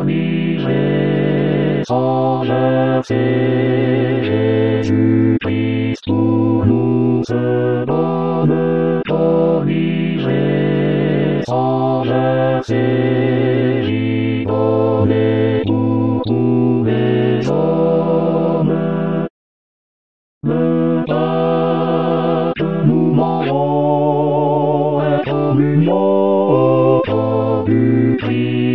baptisé sans c'est Jésus-Christ pour nous se donne corrigé sans c'est j'y donné pour tous les hommes. Le pain que nous mangeons est communion au corps du Christ.